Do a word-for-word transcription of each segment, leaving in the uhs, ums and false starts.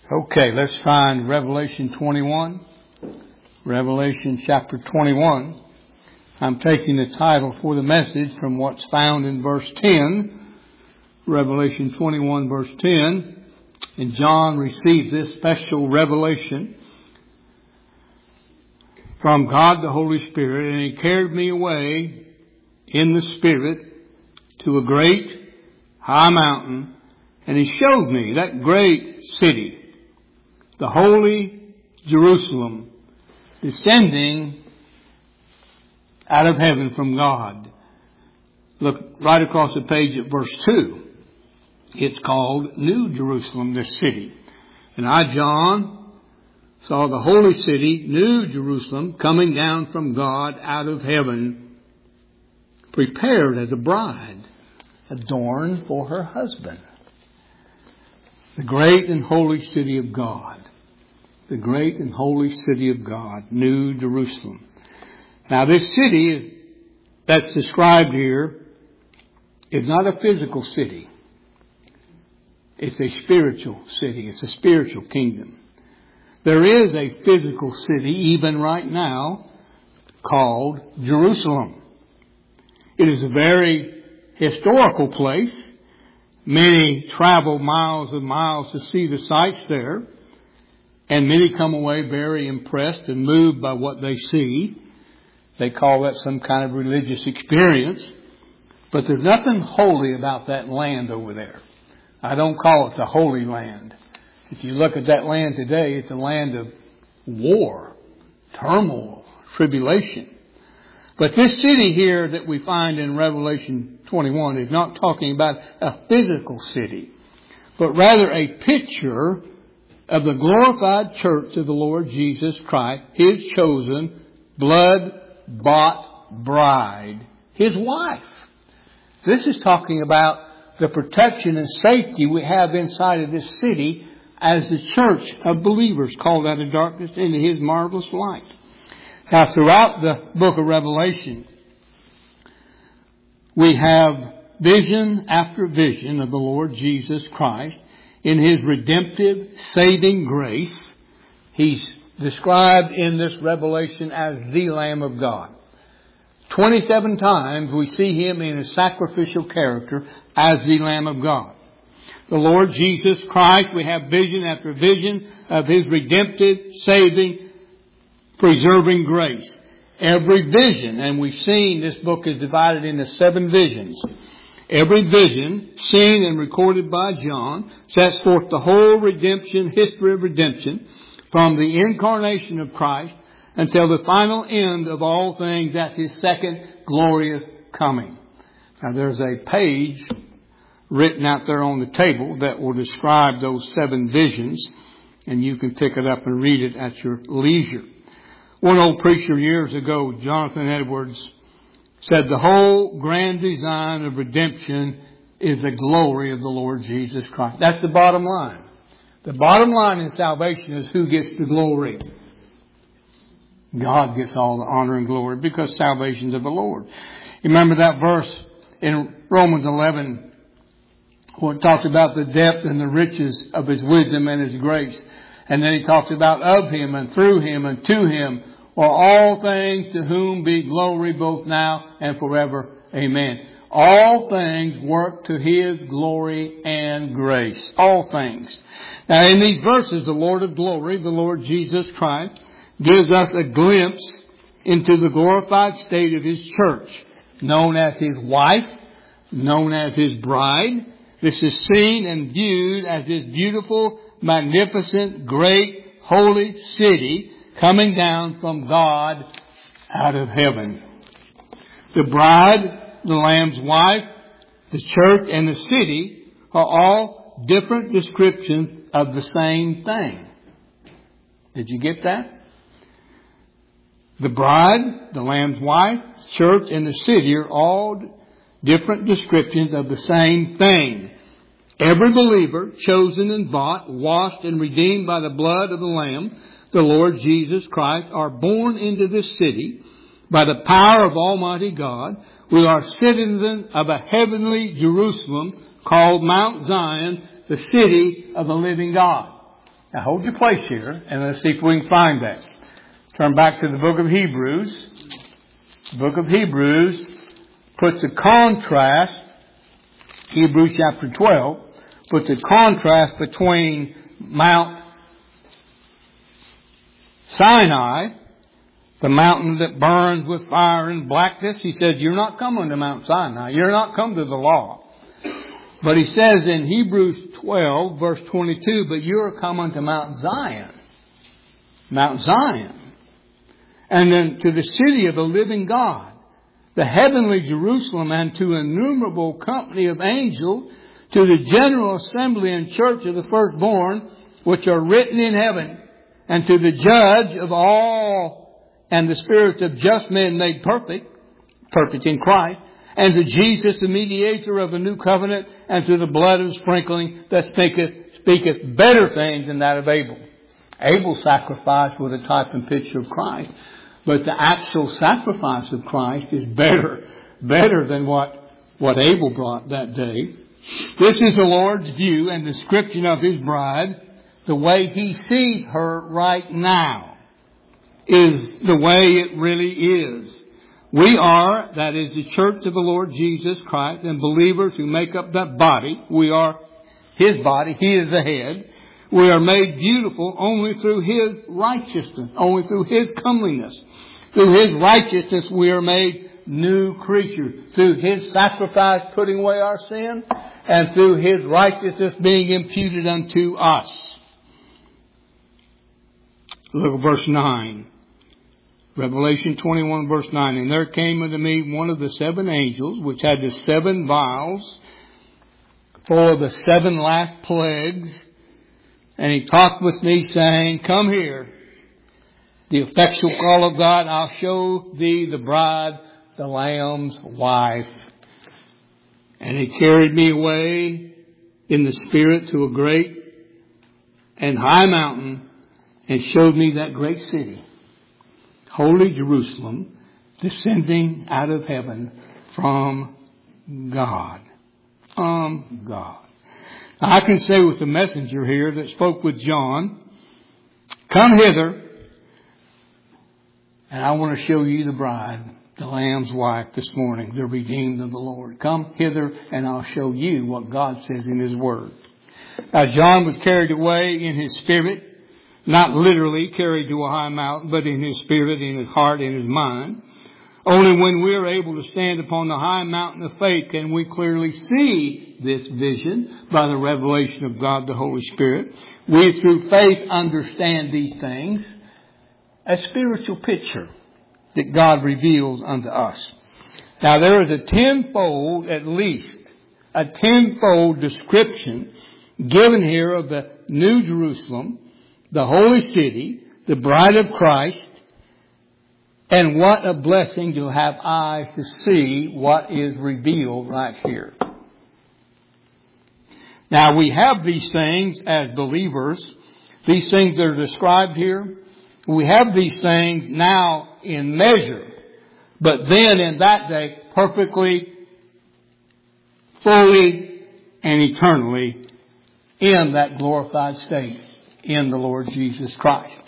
Okay, let's find Revelation twenty-one. Revelation chapter twenty-one. I'm taking the title for the message from what's found in verse ten. Revelation twenty-one verse ten. And John received this special revelation from God the Holy Spirit, and He carried me away in the Spirit to a great high mountain, and He showed me that great city, the holy Jerusalem, descending out of heaven from God. Look right across the page at verse two. It's called New Jerusalem, this city. And I, John, saw the holy city, New Jerusalem, coming down from God out of heaven, prepared as a bride, adorned for her husband. The great and holy city of God. The great and holy city of God, New Jerusalem. Now this city is, that's described here is not a physical city. It's a spiritual city. It's a spiritual kingdom. There is a physical city even right now called Jerusalem. It is a very historical place. Many travel miles and miles to see the sights there. And many come away very impressed and moved by what they see. They call that some kind of religious experience. But there's nothing holy about that land over there. I don't call it the Holy Land. If you look at that land today, it's a land of war, turmoil, tribulation. But this city here that we find in Revelation twenty-one is not talking about a physical city, but rather a picture of the glorified church of the Lord Jesus Christ, His chosen, blood-bought bride, His wife. This is talking about the protection and safety we have inside of this city as the church of believers called out of darkness into His marvelous light. Now, throughout the book of Revelation, we have vision after vision of the Lord Jesus Christ in His redemptive, saving grace. He's described in this revelation as the Lamb of God. twenty-seven times we see Him in His sacrificial character as the Lamb of God. The Lord Jesus Christ, we have vision after vision of His redemptive, saving, preserving grace. Every vision, and we've seen this book is divided into seven visions. Every vision, seen and recorded by John, sets forth the whole redemption, history of redemption, from the incarnation of Christ until the final end of all things at His second glorious coming. Now there's a page written out there on the table that will describe those seven visions, and you can pick it up and read it at your leisure. One old preacher years ago, Jonathan Edwards, said the whole grand design of redemption is the glory of the Lord Jesus Christ. That's the bottom line. The bottom line in salvation is who gets the glory. God gets all the honor and glory because salvation is of the Lord. You remember that verse in Romans eleven where it talks about the depth and the riches of His wisdom and His grace. And then He talks about of Him and through Him and to Him are all things, to whom be glory both now and forever. Amen. All things work to His glory and grace. All things. Now in these verses, the Lord of glory, the Lord Jesus Christ, gives us a glimpse into the glorified state of His church, known as His wife, known as His bride. This is seen and viewed as this beautiful, magnificent, great, holy city coming down from God out of heaven. The bride, the Lamb's wife, the church, and the city are all different descriptions of the same thing. Did you get that? The bride, the Lamb's wife, the church, and the city are all different descriptions of the same thing. Every believer, chosen and bought, washed and redeemed by the blood of the Lamb, the Lord Jesus Christ, are born into this city by the power of Almighty God. We are citizens of a heavenly Jerusalem called Mount Zion, the city of the living God. Now hold your place here and let's see if we can find that. Turn back to the book of Hebrews. The book of Hebrews puts a contrast, Hebrews chapter twelve, puts a contrast between Mount Sinai, the mountain that burns with fire and blackness. He says, you're not coming to Mount Sinai. You're not coming to the law. But he says in Hebrews twelve, verse twenty-two, but you're coming to Mount Zion. Mount Zion. And then to the city of the living God, the heavenly Jerusalem, and to innumerable company of angels, to the general assembly and church of the firstborn, which are written in heaven, and to the judge of all, and the spirits of just men made perfect, perfect in Christ, and to Jesus, the mediator of a new covenant, and to the blood of sprinkling that speaketh, speaketh better things than that of Abel. Abel's sacrifice was a type and picture of Christ, but the actual sacrifice of Christ is better, better than what, what Abel brought that day. This is the Lord's view and description of His bride. The way He sees her right now is the way it really is. We are, that is the church of the Lord Jesus Christ, and believers who make up that body. We are His body. He is the head. We are made beautiful only through His righteousness, only through His comeliness. Through His righteousness we are made new creatures. Through His sacrifice putting away our sin, and through His righteousness being imputed unto us. Look at verse nine. Revelation twenty-one verse nine. And there came unto me one of the seven angels, which had the seven vials full of the seven last plagues. And he talked with me, saying, come here, the effectual call of God, I'll show thee the bride, the Lamb's wife. And he carried me away in the Spirit to a great and high mountain, and showed me that great city, holy Jerusalem, descending out of heaven from God. From God. Now, I can say with the messenger here that spoke with John, come hither, and I want to show you the bride, the Lamb's wife this morning, the redeemed of the Lord. Come hither, and I'll show you what God says in His Word. Now, John was carried away in his spirit, not literally carried to a high mountain, but in his spirit, in his heart, in his mind. Only when we are able to stand upon the high mountain of faith can we clearly see this vision by the revelation of God the Holy Spirit. We, through faith, understand these things. A spiritual picture that God reveals unto us. Now, there is a tenfold, at least, a tenfold description given here of the New Jerusalem, the holy city, the bride of Christ. And what a blessing to have eyes to see what is revealed right here. Now, we have these things as believers. These things that are described here. We have these things now in measure. But then in that day, perfectly, fully, and eternally in that glorified state in the Lord Jesus Christ.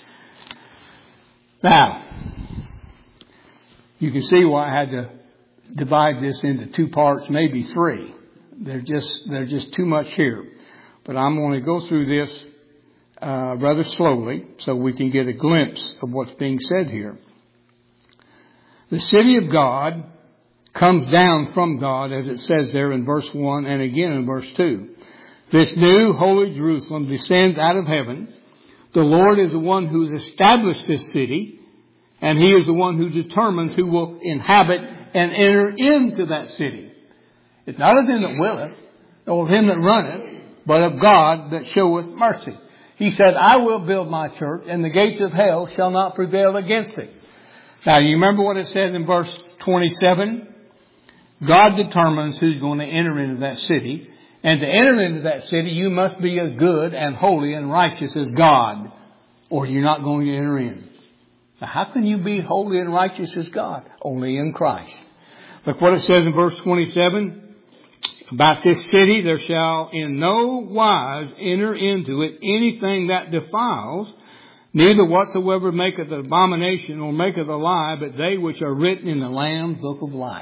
Now, you can see why I had to divide this into two parts, maybe three. There's just, there's just too much here. But I'm going to go through this uh, rather slowly so we can get a glimpse of what's being said here. The city of God comes down from God, as it says there in verse one and again in verse two. This new holy Jerusalem descends out of heaven. The Lord is the one who's established this city, and He is the one who determines who will inhabit and enter into that city. It's not of him that willeth, nor of him that runneth, but of God that showeth mercy. He said, I will build my church, and the gates of hell shall not prevail against it. Now, you remember what it says in verse twenty-seven? God determines who's going to enter into that city. And to enter into that city, you must be as good and holy and righteous as God, or you're not going to enter in. Now, how can you be holy and righteous as God? Only in Christ. Look what it says in verse twenty-seven. About this city, there shall in no wise enter into it anything that defiles, neither whatsoever maketh an abomination or maketh a lie, but they which are written in the Lamb's book of life.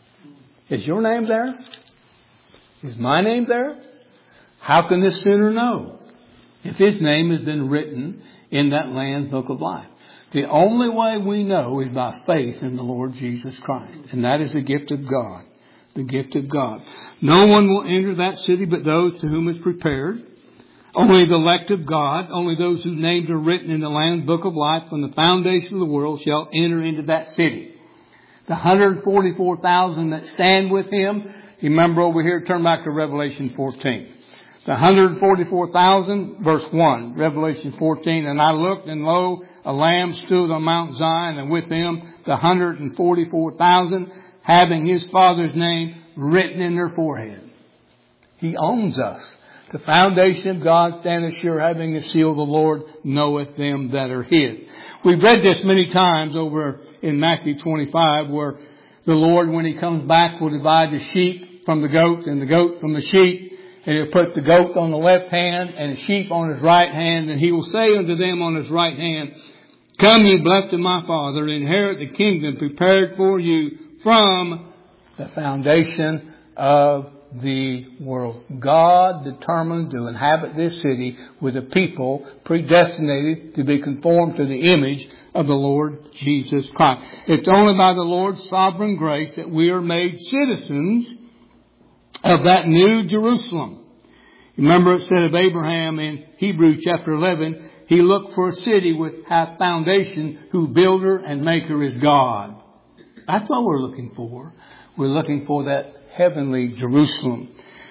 Is your name there? Is my name there? How can this sinner know if his name has been written in that Lamb's book of life? The only way we know is by faith in the Lord Jesus Christ. And that is the gift of God. The gift of God. No one will enter that city but those to whom it's prepared. Only the elect of God, only those whose names are written in the Lamb's book of life from the foundation of the world shall enter into that city. The one hundred forty-four thousand that stand with him. Remember over here, turn back to Revelation fourteen. The one hundred forty-four thousand, verse one, Revelation fourteen. And I looked, and lo, a lamb stood on Mount Zion, and with him the one hundred forty-four thousand, having his Father's name written in their forehead. He owns us. The foundation of God standeth sure, having the seal of the Lord knoweth them that are his. We've read this many times over in Matthew twenty-five, where the Lord, when he comes back, will divide the sheep from the goats and the goats from the sheep. And he'll put the goat on the left hand and the sheep on his right hand. And he will say unto them on his right hand, Come ye blessed of my Father, inherit the kingdom prepared for you from the foundation of the world. God determined to inhabit this city with a people predestinated to be conformed to the image of the Lord Jesus Christ. It's only by the Lord's sovereign grace that we are made citizens of that new Jerusalem. Remember it said of Abraham in Hebrews chapter eleven, he looked for a city with hath foundation, whose builder and maker is God. That's what we're looking for. We're looking for that heavenly Jerusalem.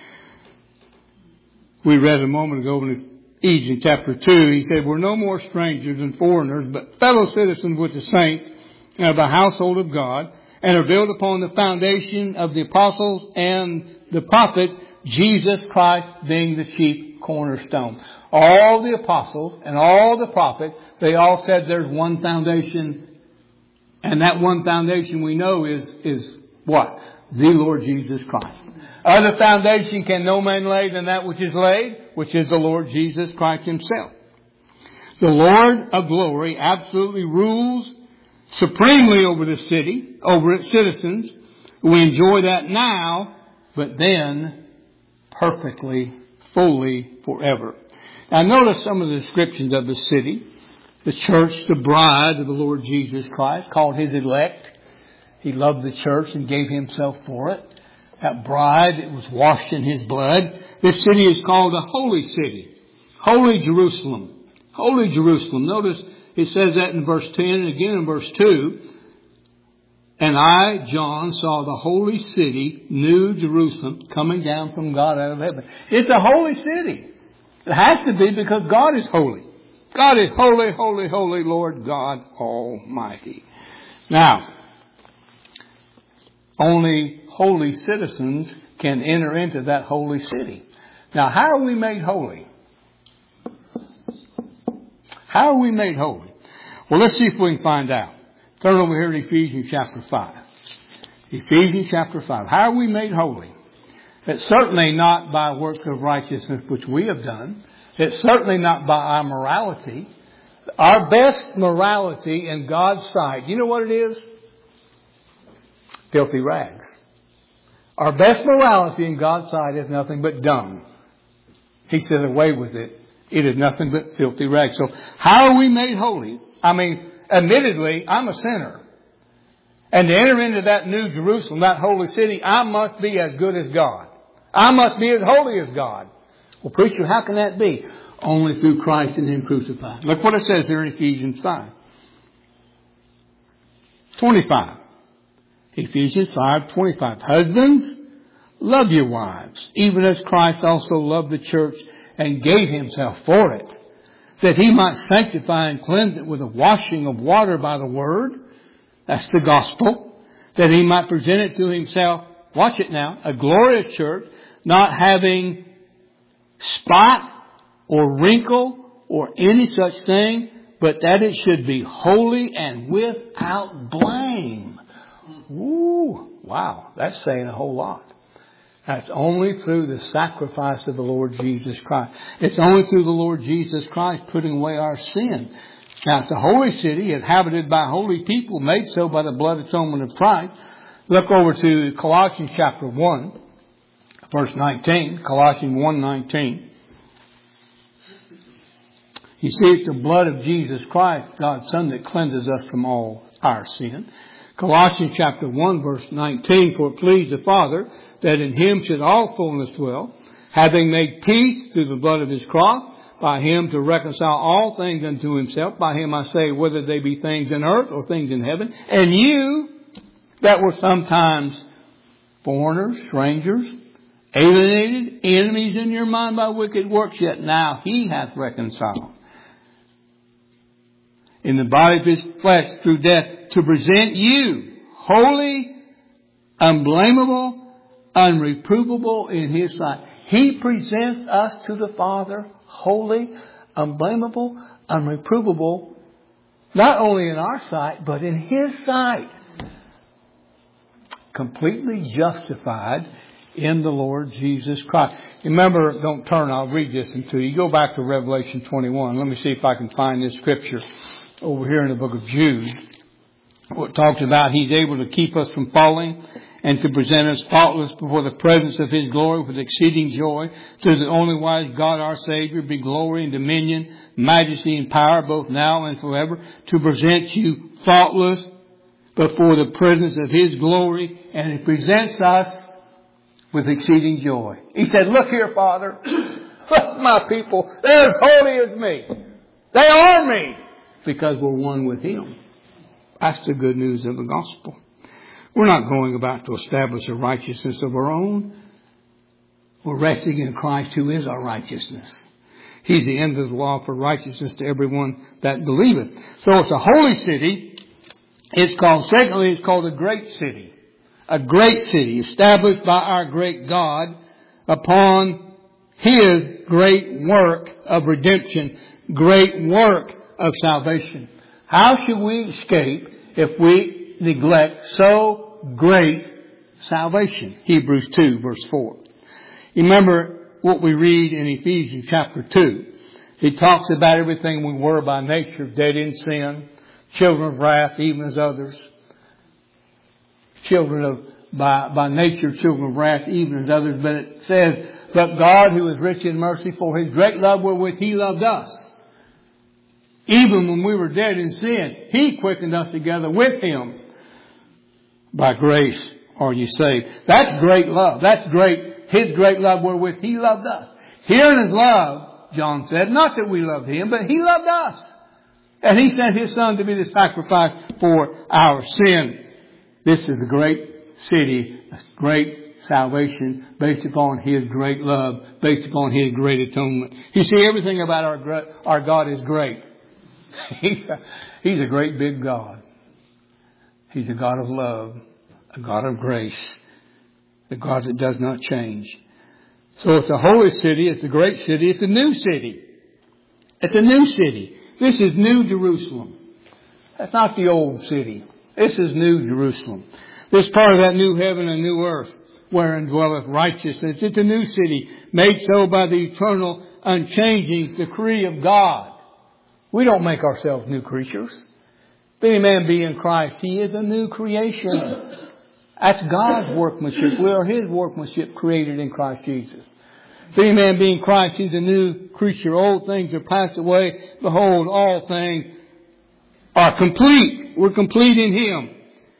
We read a moment ago in Ephesians chapter two, he said, We're no more strangers and foreigners, but fellow citizens with the saints and of the household of God, and are built upon the foundation of the apostles and the prophets, Jesus Christ being the chief cornerstone. All the apostles and all the prophets, they all said there's one foundation. And that one foundation we know is, is what? The Lord Jesus Christ. Other foundation can no man lay than that which is laid, which is the Lord Jesus Christ himself. The Lord of glory absolutely rules supremely over the city, over its citizens. We enjoy that now, but then perfectly, fully, forever. Now notice some of the descriptions of the city. The church, the bride of the Lord Jesus Christ, called his elect. He loved the church and gave himself for it. That bride that was washed in his blood. This city is called the Holy City. Holy Jerusalem. Holy Jerusalem. Notice it says that in verse ten and again in verse two. And I, John, saw the holy city, New Jerusalem, coming down from God out of heaven. It's a holy city. It has to be because God is holy. God is holy, holy, holy, Lord God Almighty. Now, only holy citizens can enter into that holy city. Now, how are we made holy? How are we made holy? Well, let's see if we can find out. Turn over here to Ephesians chapter five. Ephesians chapter five. How are we made holy? It's certainly not by works of righteousness which we have done. It's certainly not by our morality. Our best morality in God's sight, you know what it is? Filthy rags. Our best morality in God's sight is nothing but dung. He said, away with it. It is nothing but filthy rags. So how are we made holy? I mean, admittedly, I'm a sinner. And to enter into that new Jerusalem, that holy city, I must be as good as God. I must be as holy as God. Well, preacher, how can that be? Only through Christ and Him crucified. Look what it says here in Ephesians five. twenty-five. Ephesians five twenty-five. Husbands, love your wives, even as Christ also loved the church and gave Himself for it, that He might sanctify and cleanse it with a washing of water by the Word. That's the gospel. That He might present it to Himself, watch it now, a glorious church, not having spot or wrinkle or any such thing, but that it should be holy and without blame. Ooh, wow, that's saying a whole lot. That's only through the sacrifice of the Lord Jesus Christ. It's only through the Lord Jesus Christ putting away our sin. Now, it's the holy city, inhabited by holy people, made so by the blood atonement of Christ. Look over to Colossians chapter one, verse nineteen. Colossians one nineteen. You see, it's the blood of Jesus Christ, God's Son, that cleanses us from all our sin. Colossians chapter one, verse nineteen. For it pleased the Father that in Him should all fullness dwell, having made peace through the blood of His cross, by Him to reconcile all things unto Himself. By Him I say, whether they be things in earth or things in heaven. And you that were sometimes foreigners, strangers, alienated, enemies in your mind by wicked works, yet now He hath reconciled in the body of His flesh through death, to present you holy, unblameable, unreprovable in His sight. He presents us to the Father holy, unblameable, unreprovable, not only in our sight, but in His sight. Completely justified in the Lord Jesus Christ. Remember, don't turn, I'll read this to you. Go back to Revelation twenty-one. Let me see if I can find this scripture over here in the book of Jude. What talks about He's able to keep us from falling and to present us faultless before the presence of His glory with exceeding joy. To the only wise God our Savior be glory and dominion, majesty and power, both now and forever. To present you faultless before the presence of His glory, and He presents us with exceeding joy. He said, look here, Father, look, my people, they're as holy as me. They are me, because we're one with Him. That's the good news of the gospel. We're not going about to establish a righteousness of our own. We're resting in Christ, who is our righteousness. He's the end of the law for righteousness to everyone that believeth. So it's a holy city. It's called, secondly, it's called a great city. A great city established by our great God upon His great work of redemption, great work of salvation. How should we escape if we neglect so great salvation? Hebrews two verse four. You remember what we read in Ephesians chapter two. It talks about everything we were by nature, dead in sin, children of wrath, even as others. Children of, by, by nature, children of wrath, even as others. But it says, but God, who is rich in mercy, for His great love wherewith He loved us, even when we were dead in sin, He quickened us together with Him. By grace are you saved. That's great love. That's great. His great love wherewith He loved us. Here in His love, John said, not that we loved Him, but He loved us. And He sent His Son to be the sacrifice for our sin. This is a great city, a great salvation based upon His great love, based upon His great atonement. You see, everything about our, our God is great. He's a, he's a great big God. He's a God of love, a God of grace, a God that does not change. So it's a holy city, it's a great city, it's a new city. It's a new city. This is New Jerusalem. That's not the old city. This is New Jerusalem. This part of that new heaven and new earth wherein dwelleth righteousness. It's a new city made so by the eternal, unchanging decree of God. We don't make ourselves new creatures. If any man be in Christ, he is a new creation. That's God's workmanship. We are His workmanship created in Christ Jesus. If any man be in Christ, he's a new creature. Old things are passed away. Behold, all things are complete. We're complete in Him.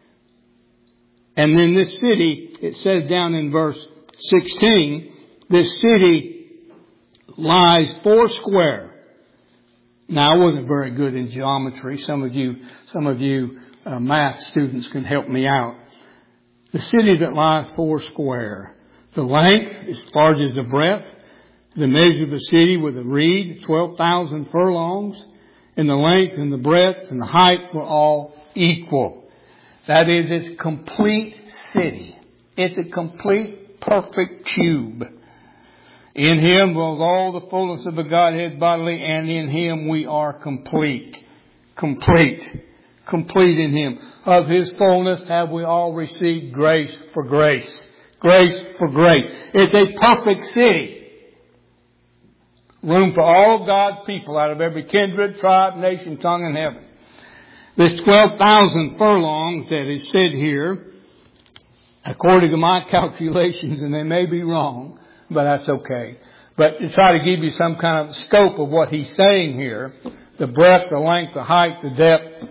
And then this city, it says down in verse sixteen, this city lies four square. Now, I wasn't very good in geometry. Some of you, some of you uh, math students can help me out. The city that lies four square. The length as far as the breadth. The measure of the city with a reed, twelve thousand furlongs. And the length and the breadth and the height were all equal. That is, it's complete city. It's a complete, perfect cube. In Him dwells all the fullness of the Godhead bodily, and in Him we are complete. Complete. Complete in Him. Of His fullness have we all received grace for grace. Grace for grace. It's a perfect city. Room for all God's people out of every kindred, tribe, nation, tongue, and heaven. This twelve thousand furlongs that is said here, according to my calculations, and they may be wrong, but that's okay. But to try to give you some kind of scope of what he's saying here, the breadth, the length, the height, the depth,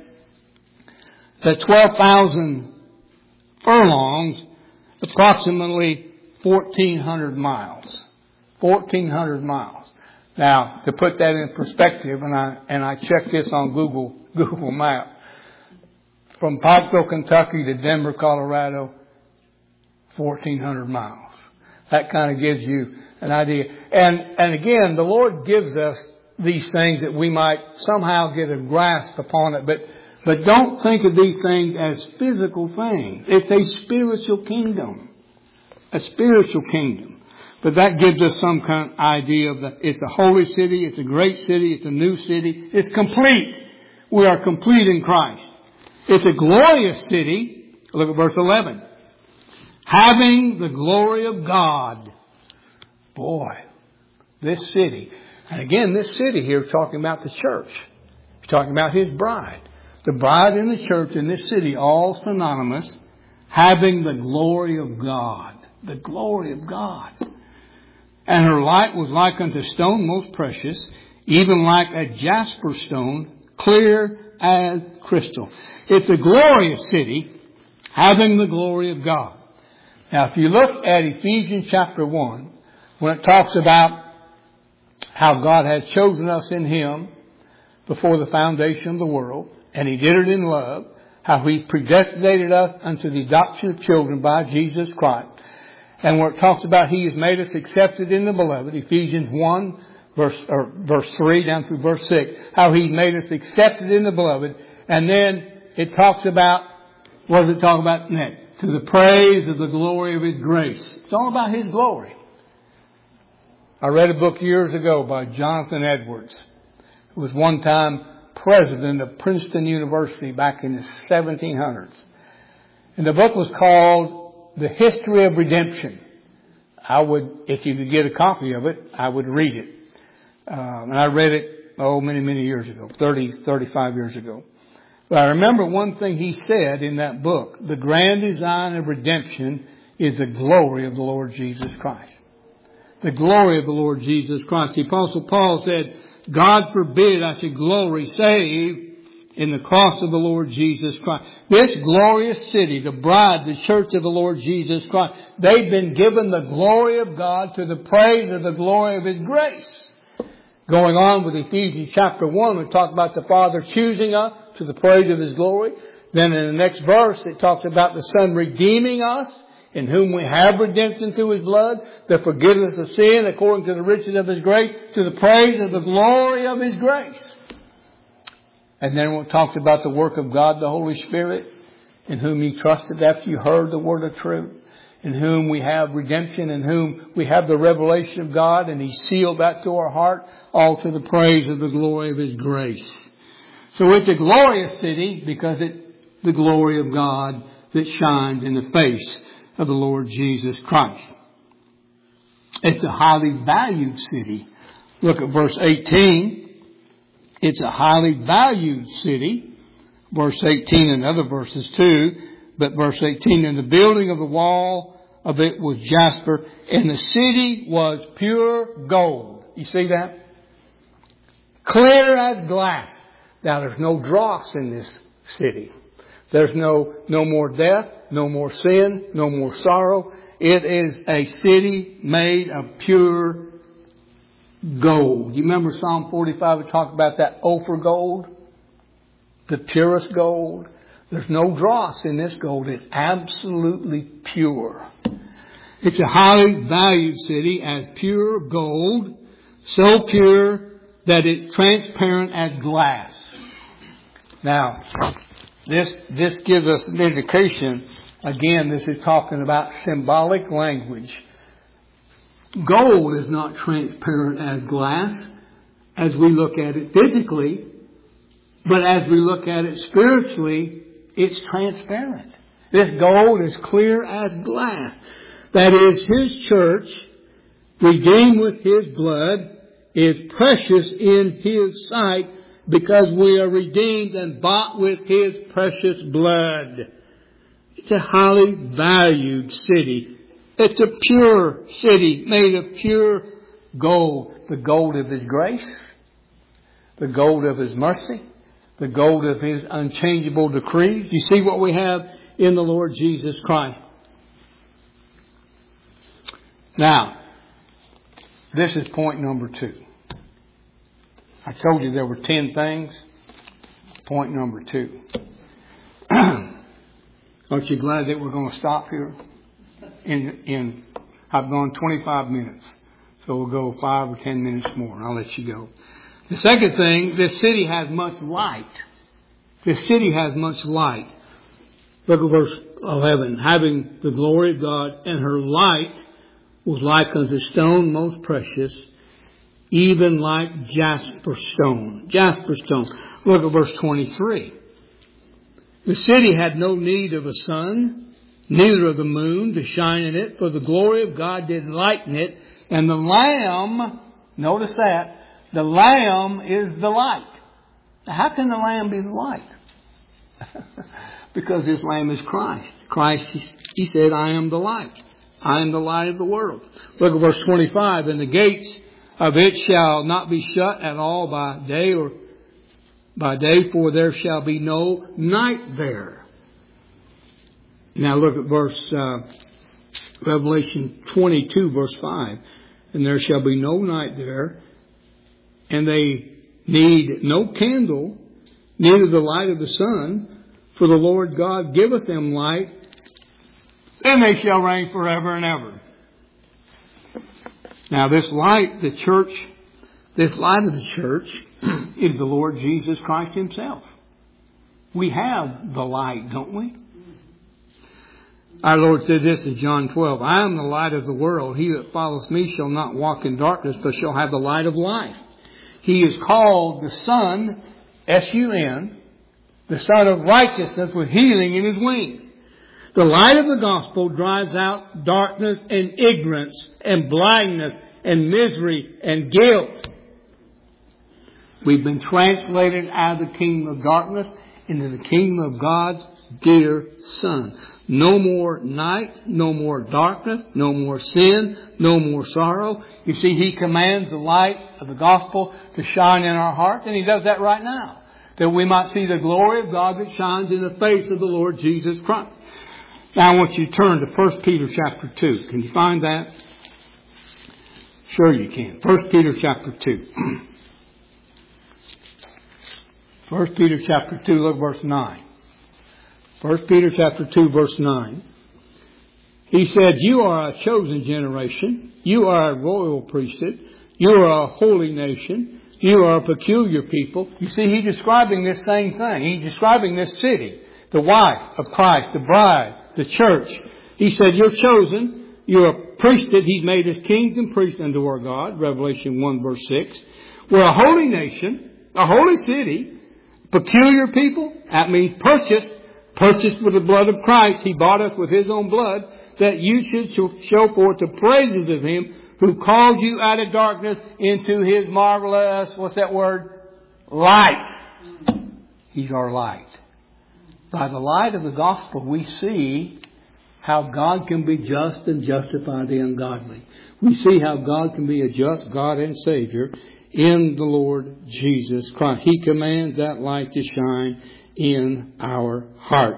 the twelve thousand furlongs, approximately fourteen hundred miles. fourteen hundred miles. Now, to put that in perspective, and I, and I checked this on Google, Google Maps, from Pikeville, Kentucky to Denver, Colorado, fourteen hundred miles. That kind of gives you an idea. And, and again, the Lord gives us these things that we might somehow get a grasp upon it, but, but don't think of these things as physical things. It's a spiritual kingdom. A spiritual kingdom. But that gives us some kind of idea of that. It's a holy city. It's a great city. It's a new city. It's complete. We are complete in Christ. It's a glorious city. Look at verse eleven. Having the glory of God. Boy, this city. And again, this city here is talking about the church. He's talking about His bride. The bride and the church in this city, all synonymous. Having the glory of God. The glory of God. And her light was like unto stone most precious, even like a jasper stone, clear as crystal. It's a glorious city, having the glory of God. Now, if you look at Ephesians chapter one, when it talks about how God has chosen us in Him before the foundation of the world, and He did it in love, how He predestinated us unto the adoption of children by Jesus Christ. And where it talks about He has made us accepted in the beloved, Ephesians one, verse, or verse three down through verse six, how He made us accepted in the beloved. And then it talks about, what does it talk about next? To the praise of the glory of His grace. It's all about His glory. I read a book years ago by Jonathan Edwards, who was one time president of Princeton University back in the seventeen hundreds. And the book was called The History of Redemption. I would, if you could get a copy of it, I would read it. Um, and I read it, oh, many, many years ago, thirty, thirty-five years ago. But I remember one thing he said in that book. The grand design of redemption is the glory of the Lord Jesus Christ. The glory of the Lord Jesus Christ. The Apostle Paul said, God forbid I should glory save in the cross of the Lord Jesus Christ. This glorious city, the bride, the church of the Lord Jesus Christ, they've been given the glory of God to the praise of the glory of His grace. Going on with Ephesians chapter one, we talk about the Father choosing us to the praise of His glory. Then in the next verse, it talks about the Son redeeming us, in whom we have redemption through His blood, the forgiveness of sin according to the riches of His grace, to the praise of the glory of His grace. And then it talks about the work of God, the Holy Spirit, in whom you trusted after you heard the word of truth, in whom we have redemption, in whom we have the revelation of God, and He sealed that to our heart, all to the praise of the glory of His grace. So it's a glorious city because it's the glory of God that shines in the face of the Lord Jesus Christ. It's a highly valued city. Look at verse eighteen. It's a highly valued city. Verse eighteen and other verses too. But verse eighteen, and the building of the wall of it was jasper, and the city was pure gold. You see that? Clear as glass. Now there's no dross in this city. There's no, no more death, no more sin, no more sorrow. It is a city made of pure gold. You remember Psalm forty-five, we talked about that Ophir gold? The purest gold. There's no dross in this gold. It's absolutely pure. It's a highly valued city as pure gold, so pure that it's transparent as glass. Now, this, this gives us an indication. Again, this is talking about symbolic language. Gold is not transparent as glass as we look at it physically, but as we look at it spiritually, it's transparent. This gold is clear as glass. that is His church, redeemed with His blood, is precious in His sight because we are redeemed and bought with His precious blood. It's a highly valued city. It's a pure city made of pure gold. The gold of His grace, the gold of His mercy, the gold of His unchangeable decrees. You see what we have in the Lord Jesus Christ. Now, this is point number two. I told you there were ten things. Point number two. Aren't you glad that we're going to stop here? In, in, I've gone twenty-five minutes. So we'll go five or ten minutes more and I'll let you go. The second thing, this city has much light. This city has much light. Look at verse eleven. Having the glory of God, and her light was like unto stone most precious, even like jasper stone. Jasper stone. Look at verse twenty-three. The city had no need of a sun, neither of the moon to shine in it, for the glory of God did lighten it. And the Lamb, notice that, the Lamb is the light. Now, how can the Lamb be the light? Because this Lamb is Christ. Christ, He said, I am the light. I am the light of the world. Look at verse twenty-five. And the gates of it shall not be shut at all by day or by day, for there shall be no night there. Now look at verse, uh, Revelation twenty-two, verse five. And there shall be no night there, and they need no candle, neither the light of the sun, for the Lord God giveth them light, and they shall reign forever and ever. Now this light, the church, this light of the church is the Lord Jesus Christ Himself. We have the light, don't we? Our Lord said this in John twelve, I am the light of the world. He that follows me shall not walk in darkness, but shall have the light of life. He is called the Son, S U N, the Son of righteousness with healing in His wings. The light of the gospel drives out darkness and ignorance and blindness and misery and guilt. We've been translated out of the kingdom of darkness into the kingdom of God's dear Son. No more night, no more darkness, no more sin, no more sorrow. You see, He commands the light of the gospel to shine in our hearts, and He does that right now, that we might see the glory of God that shines in the face of the Lord Jesus Christ. Now I want you to turn to First Peter chapter two. Can you find that? Sure you can. First Peter chapter two. First Peter chapter two, look at verse nine. First Peter chapter two, verse nine. He said, you are a chosen generation. You are a royal priesthood. You are a holy nation. You are a peculiar people. You see, He's describing this same thing. He's describing this city, the wife of Christ, the bride, the church. He said, you're chosen. You're a priesthood. He's made us kings and priests unto our God. Revelation one, verse six. We're a holy nation, a holy city, peculiar people. That means purchased. Purchased with the blood of Christ. He bought us with His own blood, that you should show forth the praises of Him who called you out of darkness into His marvelous, what's that word? Light. He's our light. By the light of the gospel, we see how God can be just and justify the ungodly. We see how God can be a just God and Savior in the Lord Jesus Christ. He commands that light to shine in our heart.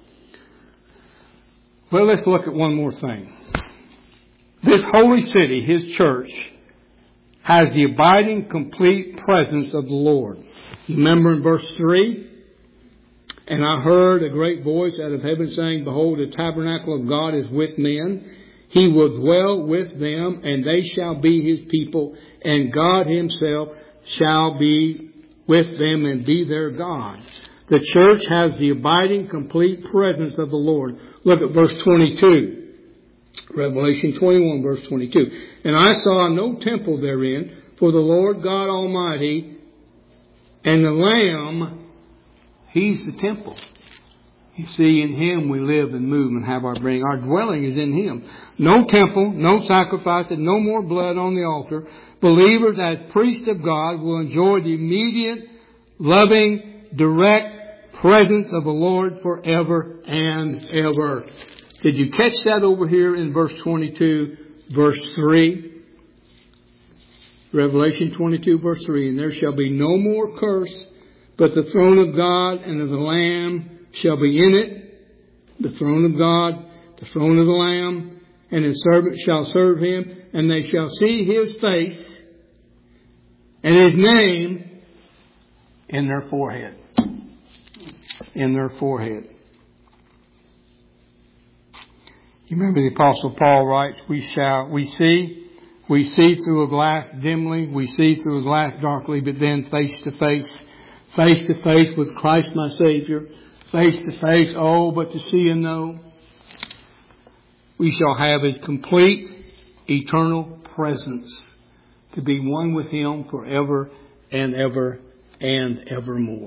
Well, let's look at one more thing. This holy city, His church, has the abiding, complete presence of the Lord. Remember in verse three? And I heard a great voice out of heaven saying, behold, the tabernacle of God is with men. He will dwell with them, and they shall be His people, and God Himself shall be with them and be their God. The church has the abiding, complete presence of the Lord. Look at verse twenty-two. Revelation twenty-one, verse twenty-two. And I saw no temple therein, for the Lord God Almighty and the Lamb, He's the temple. You see, in Him we live and move and have our being. Our dwelling is in Him. No temple, no sacrifice, and no more blood on the altar. Believers as priests of God will enjoy the immediate, loving, direct presence of the Lord forever and ever. Did you catch that over here in verse twenty-two, verse three? Revelation twenty-two, verse three. And there shall be no more curse, but the throne of God and of the Lamb shall be in it. The throne of God, the throne of the Lamb, and His servants shall serve Him, and they shall see His face and His name in their forehead. In their forehead. You remember the Apostle Paul writes, we shall, we see, we see through a glass dimly, we see through a glass darkly, but then face to face, face to face with Christ my Savior, face to face, oh, but to see and know, we shall have His complete, eternal presence to be one with Him forever and ever and evermore.